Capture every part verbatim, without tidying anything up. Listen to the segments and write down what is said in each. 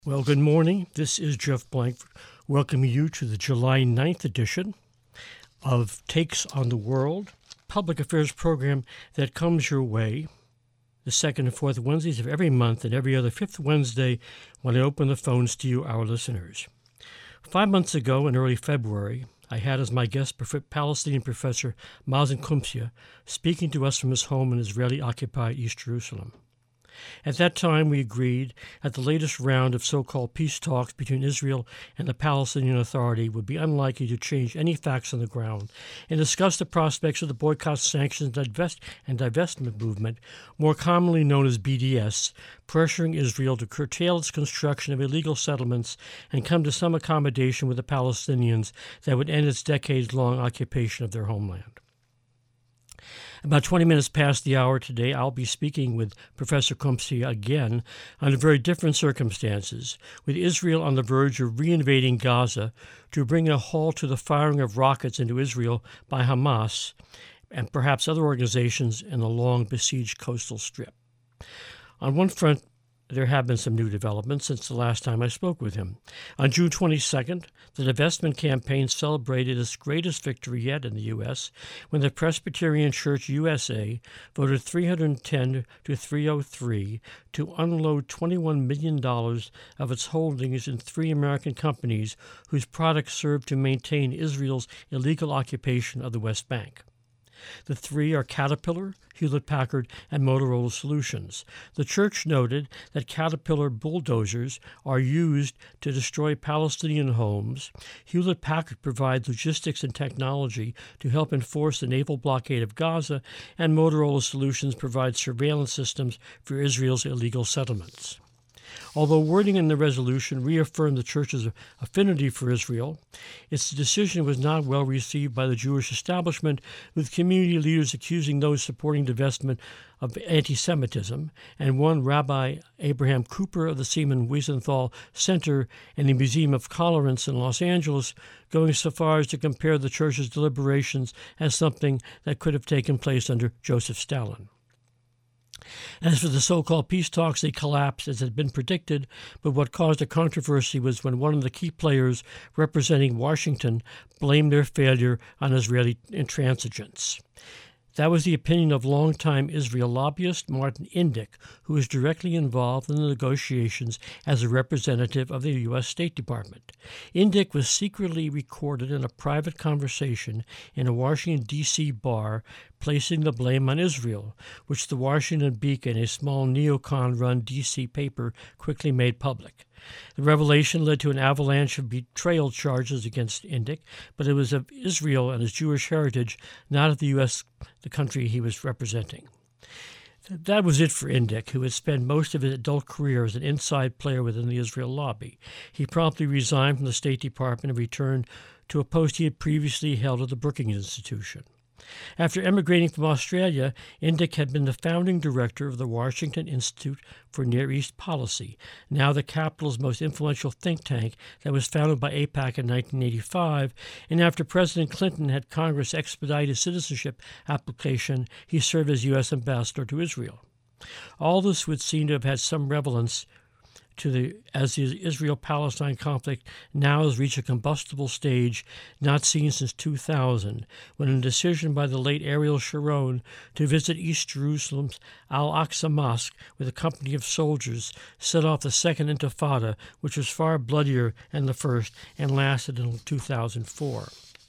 Well, good morning. This is Jeff Blank welcoming you to the July ninth edition of Takes on the World, public affairs program that comes your way the second and fourth Wednesdays of every month and every other fifth Wednesday when I open the phones to you, our listeners. Five months ago, in early February, I had as my guest Palestinian professor Mazen Kumsia speaking to us from his home in Israeli-occupied East Jerusalem. At that time, we agreed that the latest round of so-called peace talks between Israel and the Palestinian Authority would be unlikely to change any facts on the ground, and discussed the prospects of the boycott, sanctions, divest, and divestment movement, more commonly known as B D S, pressuring Israel to curtail its construction of illegal settlements and come to some accommodation with the Palestinians that would end its decades-long occupation of their homeland. About twenty minutes past the hour today, I'll be speaking with Professor Kumsia again under very different circumstances, with Israel on the verge of reinvading Gaza to bring a halt to the firing of rockets into Israel by Hamas and perhaps other organizations in the long besieged coastal strip. On one front, there have been some new developments since the last time I spoke with him. On June twenty-second, the divestment campaign celebrated its greatest victory yet in the U S when the Presbyterian Church U S A voted three hundred ten to three oh three to unload twenty-one million dollars of its holdings in three American companies whose products served to maintain Israel's illegal occupation of the West Bank. The three are Caterpillar, Hewlett-Packard, and Motorola Solutions. The church noted that Caterpillar bulldozers are used to destroy Palestinian homes. Hewlett-Packard provides logistics and technology to help enforce the naval blockade of Gaza, and Motorola Solutions provides surveillance systems for Israel's illegal settlements. Although wording in the resolution reaffirmed the church's affinity for Israel, its decision was not well received by the Jewish establishment, with community leaders accusing those supporting divestment of anti-Semitism, and one Rabbi Abraham Cooper of the Simon Wiesenthal Center and the Museum of Tolerance in Los Angeles going so far as to compare the church's deliberations as something that could have taken place under Joseph Stalin. As for the so-called peace talks, they collapsed as had been predicted, but what caused a controversy was when one of the key players representing Washington blamed their failure on Israeli intransigence. That was the opinion of longtime Israel lobbyist Martin Indyk, who was directly involved in the negotiations as a representative of the U S State Department. Indyk was secretly recorded in a private conversation in a Washington, D C bar, placing the blame on Israel, which the Washington Beacon, a small neocon-run D C paper, quickly made public. The revelation led to an avalanche of betrayal charges against Indyk, but it was of Israel and his Jewish heritage, not of the U S, the country he was representing. That was it for Indyk, who had spent most of his adult career as an inside player within the Israel lobby. He promptly resigned from the State Department and returned to a post he had previously held at the Brookings Institution. After emigrating from Australia, Indyk had been the founding director of the Washington Institute for Near East Policy, now the capital's most influential think tank that was founded by AIPAC in nineteen eighty-five, and after President Clinton had Congress expedite his citizenship application, he served as U S ambassador to Israel. All this would seem to have had some relevance to the as the Israel-Palestine conflict now has reached a combustible stage not seen since two thousand, when a decision by the late Ariel Sharon to visit East Jerusalem's Al-Aqsa Mosque with a company of soldiers set off the Second Intifada, which was far bloodier than the first and lasted until two thousand four.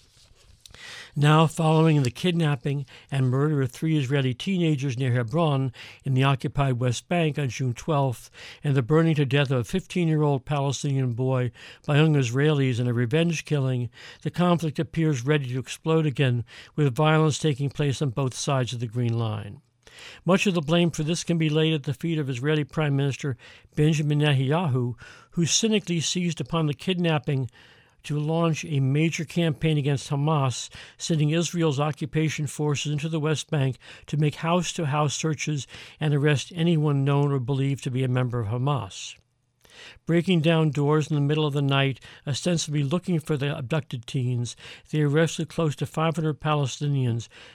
Now, following the kidnapping and murder of three Israeli teenagers near Hebron in the occupied West Bank on June twelfth, and the burning to death of a fifteen-year-old Palestinian boy by young Israelis in a revenge killing, the conflict appears ready to explode again, with violence taking place on both sides of the Green Line. Much of the blame for this can be laid at the feet of Israeli Prime Minister Benjamin Netanyahu, who cynically seized upon the kidnapping to launch a major campaign against Hamas, sending Israel's occupation forces into the West Bank to make house-to-house searches and arrest anyone known or believed to be a member of Hamas. Breaking down doors in the middle of the night, ostensibly looking for the abducted teens, they arrested close to five hundred Palestinians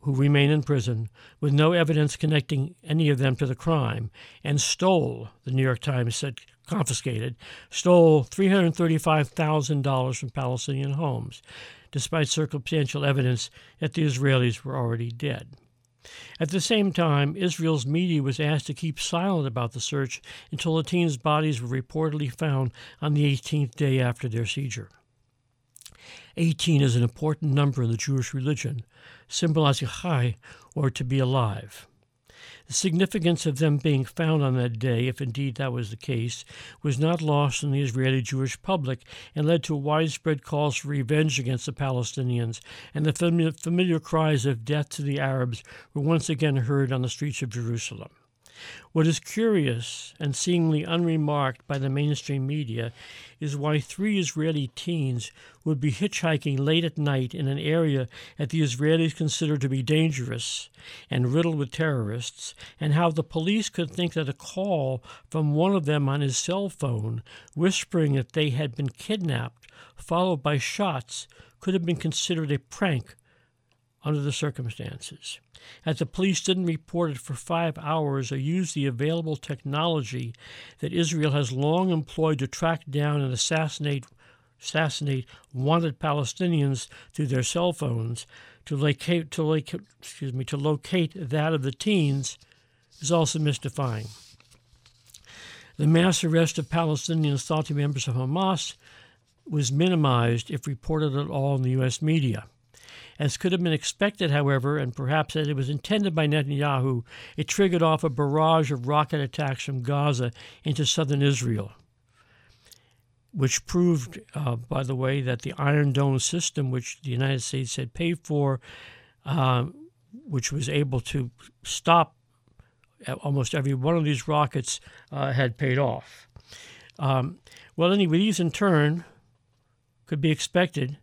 who remain in prison with no evidence connecting any of them to the crime, and stole, the New York Times said, confiscated, stole three hundred thirty-five thousand dollars from Palestinian homes, despite circumstantial evidence that the Israelis were already dead. At the same time, Israel's media was asked to keep silent about the search until the teens' bodies were reportedly found on the eighteenth day after their seizure. eighteen is an important number in the Jewish religion, symbolizing chai, or to be alive. The significance of them being found on that day, if indeed that was the case, was not lost on the Israeli Jewish public and led to widespread calls for revenge against the Palestinians, and the familiar, familiar cries of death to the Arabs were once again heard on the streets of Jerusalem. What is curious and seemingly unremarked by the mainstream media is why three Israeli teens would be hitchhiking late at night in an area that the Israelis consider to be dangerous and riddled with terrorists, and how the police could think that a call from one of them on his cell phone whispering that they had been kidnapped, followed by shots, could have been considered a prank under the circumstances. That the police didn't report it for five hours or use the available technology that Israel has long employed to track down and assassinate assassinate wanted Palestinians through their cell phones to locate, to locate, excuse me, to locate that of the teens is also mystifying. The mass arrest of Palestinians thought to be members of Hamas was minimized, if reported at all, in the U S media. As could have been expected, however, and perhaps as it was intended by Netanyahu, it triggered off a barrage of rocket attacks from Gaza into southern Israel, which proved, uh, by the way, that the Iron Dome system, which the United States had paid for, uh, which was able to stop almost every one of these rockets, uh, had paid off. Um, well, anyway, these in turn could be expected,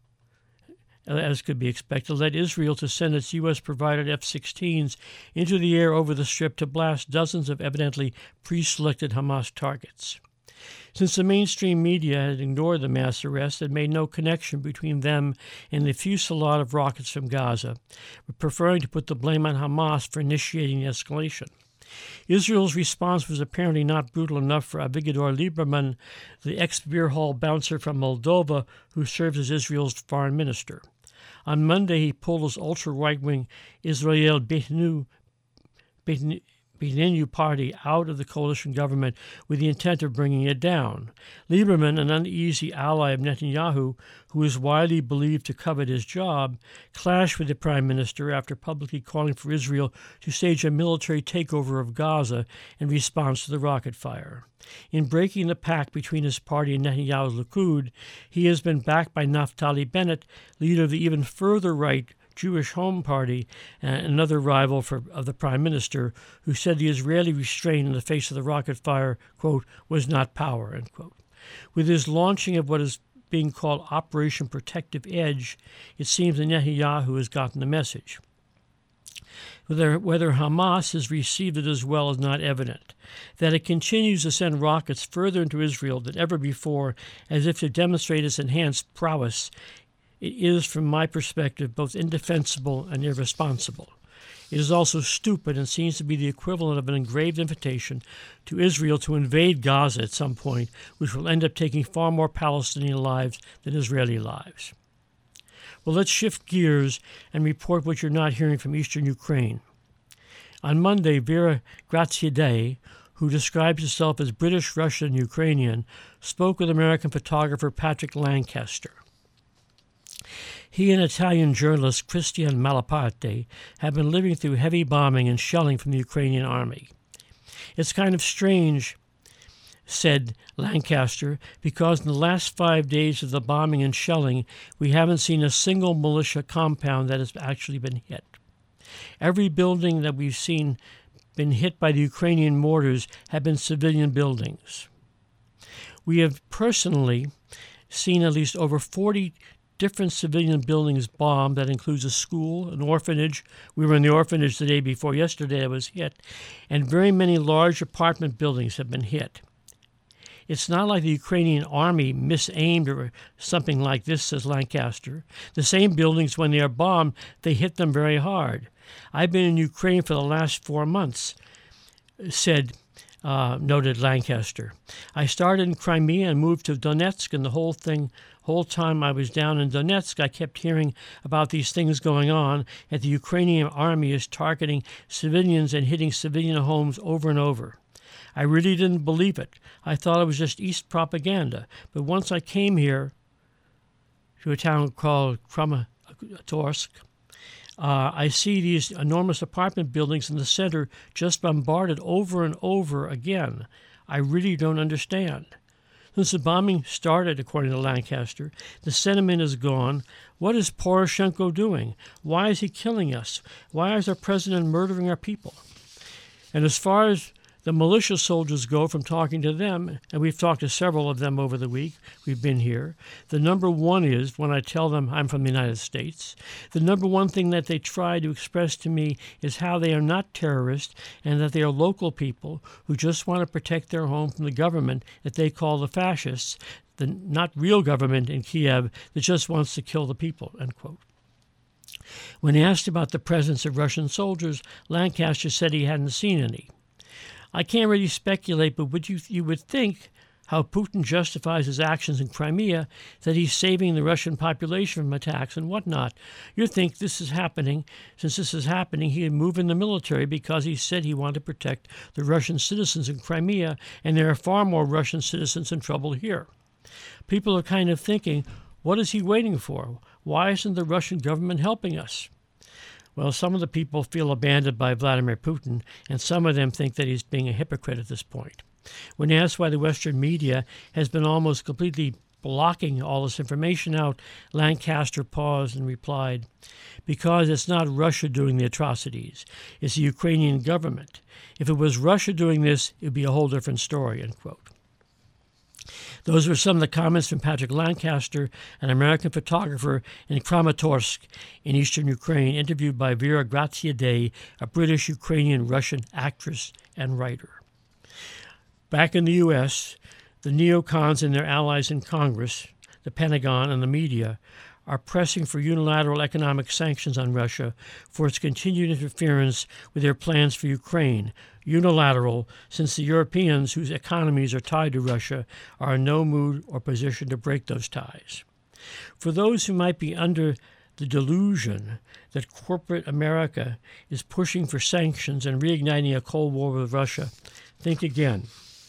as could be expected, led Israel to send its U S-provided F sixteens into the air over the Strip to blast dozens of evidently pre-selected Hamas targets. Since the mainstream media had ignored the mass arrests and made no connection between them and the fusillade of rockets from Gaza, preferring to put the blame on Hamas for initiating the escalation. Israel's response was apparently not brutal enough for Avigdor Lieberman, the ex-beer hall bouncer from Moldova who serves as Israel's foreign minister. On Monday, he pulled his ultra-right-wing Israel Beitenu, Beitenu, Beitenu party out of the coalition government with the intent of bringing it down. Lieberman, an uneasy ally of Netanyahu, who is widely believed to covet his job, clashed with the prime minister after publicly calling for Israel to stage a military takeover of Gaza in response to the rocket fire. In breaking the pact between his party and Netanyahu's Likud, he has been backed by Naftali Bennett, leader of the even further right Jewish Home Party, uh, another rival for, of the prime minister, who said the Israeli restraint in the face of the rocket fire, quote, was not power, end quote. With his launching of what is being called Operation Protective Edge, it seems that Netanyahu has gotten the message. Whether, whether Hamas has received it as well is not evident. That it continues to send rockets further into Israel than ever before, as if to demonstrate its enhanced prowess, it is, from my perspective, both indefensible and irresponsible. It is also stupid and seems to be the equivalent of an engraved invitation to Israel to invade Gaza at some point, which will end up taking far more Palestinian lives than Israeli lives. Well, let's shift gears and report what you're not hearing from eastern Ukraine. On Monday, Vera Graziadei, who describes herself as British, Russian, and Ukrainian, spoke with American photographer Patrick Lancaster. He and Italian journalist Christian Malaparte have been living through heavy bombing and shelling from the Ukrainian army. It's kind of strange, said Lancaster, because in the last five days of the bombing and shelling, we haven't seen a single militia compound that has actually been hit. Every building that we've seen been hit by the Ukrainian mortars have been civilian buildings. We have personally seen at least over forty different civilian buildings bombed. That includes a school, an orphanage. We were in the orphanage the day before yesterday. It was hit. And very many large apartment buildings have been hit. It's not like the Ukrainian army misaimed or something like this, says Lancaster. The same buildings, when they are bombed, they hit them very hard. I've been in Ukraine for the last four months, said uh, noted Lancaster. I started in Crimea and moved to Donetsk, and the whole thing, whole time I was down in Donetsk, I kept hearing about these things going on, and the Ukrainian army is targeting civilians and hitting civilian homes over and over. I really didn't believe it. I thought it was just East propaganda. But once I came here to a town called Kramatorsk, uh, I see these enormous apartment buildings in the center just bombarded over and over again. I really don't understand. Since the bombing started, according to Lancaster, the sentiment is gone. What is Poroshenko doing? Why is he killing us? Why is our president murdering our people? And as far as the militia soldiers go, from talking to them, and we've talked to several of them over the week, we've been here, the number one is, when I tell them I'm from the United States, the number one thing that they try to express to me is how they are not terrorists and that they are local people who just want to protect their home from the government that they call the fascists, the not real government in Kiev that just wants to kill the people, end quote. When asked about the presence of Russian soldiers, Lancaster said he hadn't seen any. I can't really speculate, but would you you would think how Putin justifies his actions in Crimea, that he's saving the Russian population from attacks and whatnot. You'd think this is happening. Since this is happening, he would move in the military because he said he wanted to protect the Russian citizens in Crimea, and there are far more Russian citizens in trouble here. People are kind of thinking, what is he waiting for? Why isn't the Russian government helping us? Well, some of the people feel abandoned by Vladimir Putin, and some of them think that he's being a hypocrite at this point. When asked why the Western media has been almost completely blocking all this information out, Lancaster paused and replied, because it's not Russia doing the atrocities. It's the Ukrainian government. If it was Russia doing this, it would be a whole different story, end quote. Those were some of the comments from Patrick Lancaster, an American photographer in Kramatorsk in eastern Ukraine, interviewed by Vera Graziadei, a British-Ukrainian-Russian actress and writer. Back in the U S, the neocons and their allies in Congress, the Pentagon, and the media are pressing for unilateral economic sanctions on Russia for its continued interference with their plans for Ukraine. Unilateral, since the Europeans, whose economies are tied to Russia, are in no mood or position to break those ties. For those who might be under the delusion that corporate America is pushing for sanctions and reigniting a Cold War with Russia, think again.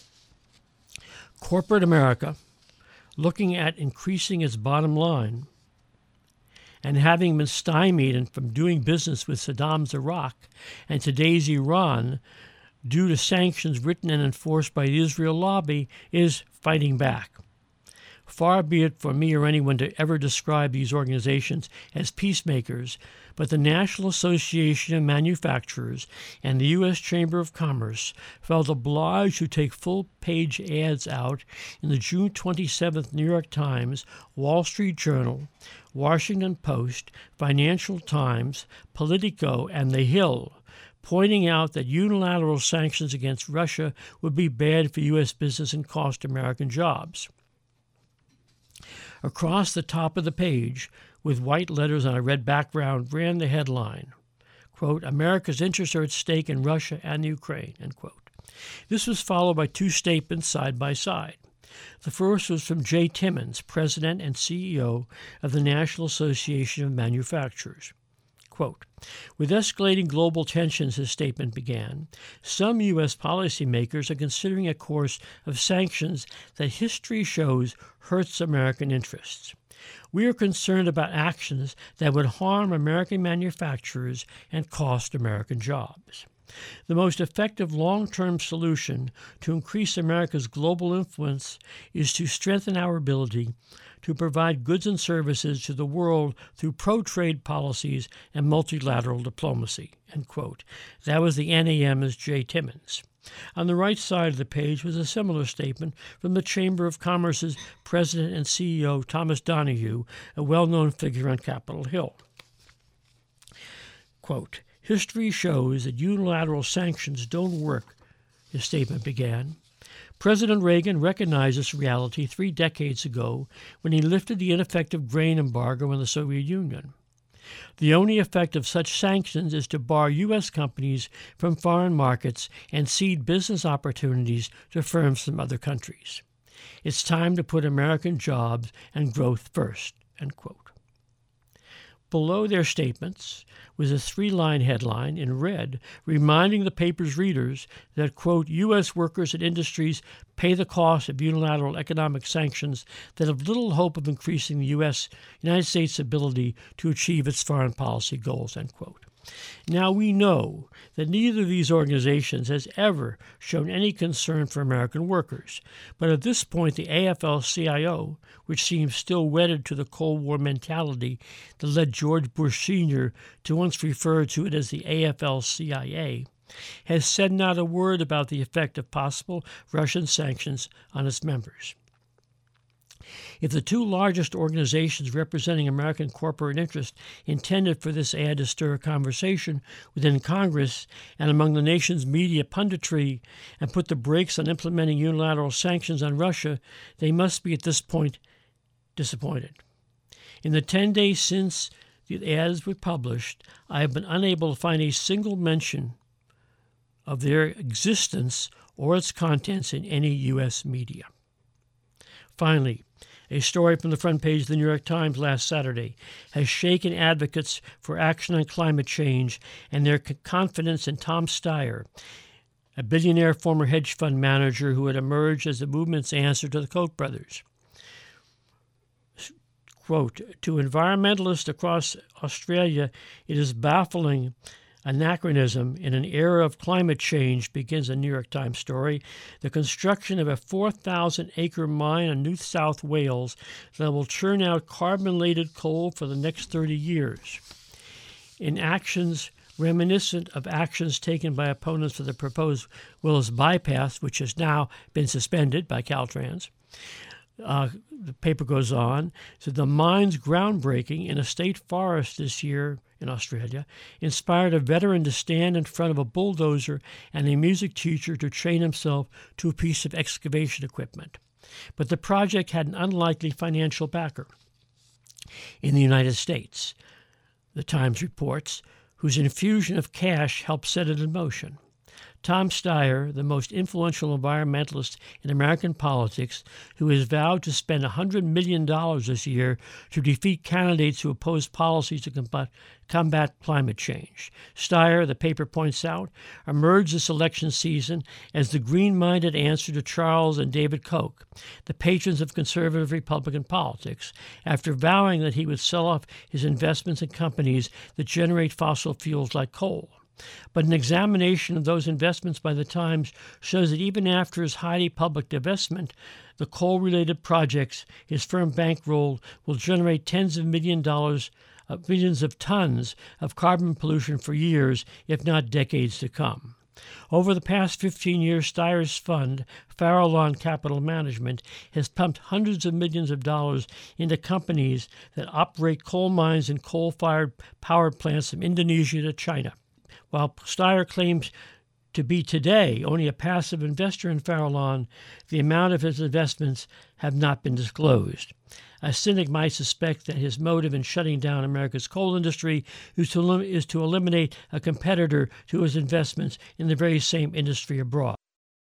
Corporate America, looking at increasing its bottom line, and having been stymied from doing business with Saddam's Iraq and today's Iran due to sanctions written and enforced by the Israel lobby, is fighting back. Far be it for me or anyone to ever describe these organizations as peacemakers, but the National Association of Manufacturers and the U S Chamber of Commerce felt obliged to take full-page ads out in the June twenty-seventh New York Times, Wall Street Journal, Washington Post, Financial Times, Politico, and The Hill, pointing out that unilateral sanctions against Russia would be bad for U S business and cost American jobs. Across the top of the page, with white letters on a red background, ran the headline, quote, America's interests are at stake in Russia and Ukraine, end quote. This was followed by two statements side by side. The first was from Jay Timmons, president and C E O of the National Association of Manufacturers. Quote, with escalating global tensions, his statement began, some U S policymakers are considering a course of sanctions that history shows hurts American interests. We are concerned about actions that would harm American manufacturers and cost American jobs. The most effective long-term solution to increase America's global influence is to strengthen our ability to provide goods and services to the world through pro-trade policies and multilateral diplomacy, end quote. That was the N A M's Jay Timmons. On the right side of the page was a similar statement from the Chamber of Commerce's president and C E O, Thomas Donahue, a well-known figure on Capitol Hill. Quote, history shows that unilateral sanctions don't work, his statement began. President Reagan recognized this reality three decades ago when he lifted the ineffective grain embargo on the Soviet Union. The only effect of such sanctions is to bar U S companies from foreign markets and cede business opportunities to firms from other countries. It's time to put American jobs and growth first, end quote. Below their statements was a three-line headline in red reminding the paper's readers that, quote, U S workers and industries pay the cost of unilateral economic sanctions that have little hope of increasing the U S United States' ability to achieve its foreign policy goals, end quote. Now, we know that neither of these organizations has ever shown any concern for American workers, but at this point the A F L C I O, which seems still wedded to the Cold War mentality that led George Bush Senior to once refer to it as the A F L C I A, has said not a word about the effect of possible Russian sanctions on its members. If the two largest organizations representing American corporate interest intended for this ad to stir a conversation within Congress and among the nation's media punditry and put the brakes on implementing unilateral sanctions on Russia, they must be at this point disappointed. In the ten days since the ads were published, I have been unable to find a single mention of their existence or its contents in any U S media. Finally, a story from the front page of the New York Times last Saturday has shaken advocates for action on climate change and their confidence in Tom Steyer, a billionaire former hedge fund manager who had emerged as the movement's answer to the Koch brothers. Quote, to environmentalists across Australia, it is baffling anachronism in an era of climate change, begins a New York Times story, the construction of a four thousand acre mine in New South Wales that will churn out carbon-laden coal for the next thirty years. In actions reminiscent of actions taken by opponents for the proposed Willis bypass, which has now been suspended by Caltrans, Uh, the paper goes on, so the mine's groundbreaking in a state forest this year in Australia inspired a veteran to stand in front of a bulldozer and a music teacher to train himself to a piece of excavation equipment. But the project had an unlikely financial backer. In the United States, the Times reports, whose infusion of cash helped set it in motion. Tom Steyer, the most influential environmentalist in American politics, who has vowed to spend one hundred million dollars this year to defeat candidates who oppose policies to combat, combat climate change. Steyer, the paper points out, emerged this election season as the green-minded answer to Charles and David Koch, the patrons of conservative Republican politics, after vowing that he would sell off his investments in companies that generate fossil fuels like coal. But an examination of those investments by the Times shows that even after his highly public divestment, the coal-related projects his firm bankrolled will generate tens of million dollars, uh, millions of tons of carbon pollution for years, if not decades to come. Over the past fifteen years, Steyer's fund, Farallon Capital Management, has pumped hundreds of millions of dollars into companies that operate coal mines and coal-fired power plants from Indonesia to China. While Steyer claims to be today only a passive investor in Farallon, the amount of his investments have not been disclosed. A cynic might suspect that his motive in shutting down America's coal industry is to, is to eliminate a competitor to his investments in the very same industry abroad.